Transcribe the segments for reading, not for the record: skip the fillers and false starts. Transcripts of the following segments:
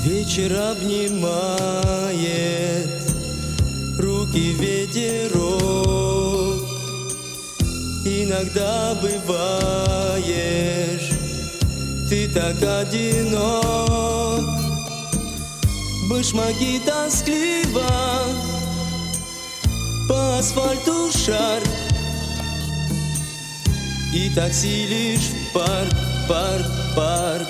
Вечер обнимает руки ветерок. Иногда бываешь ты так одинок. Башмаки тоскливо, по асфальту шар, и такси лишь в парк, парк, парк.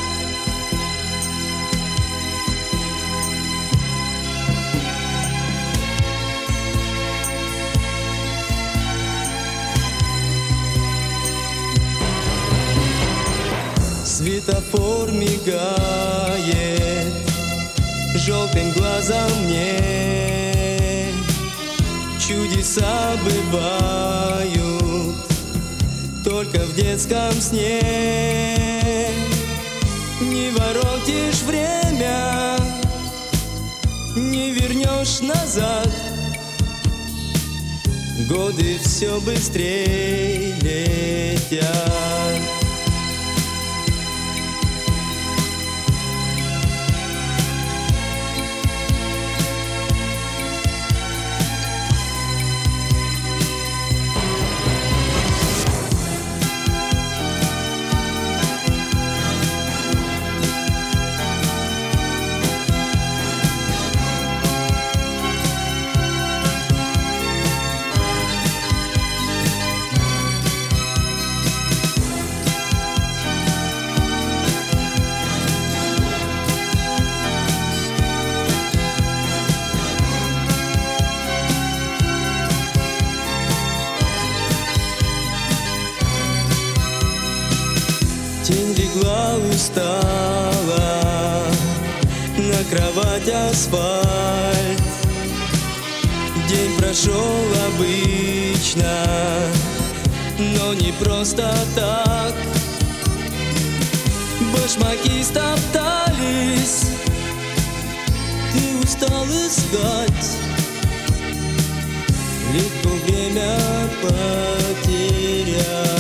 Светофор мигает желтым глазом мне. Чудеса бывают только в детском сне. Не воротишь время, не вернешь назад. Годы все быстрее летят. Тень легла устала на кровать асфальт. День прошел обычно, но не просто так. Башмаки стоптались, ты устал искать. Легко время потерять.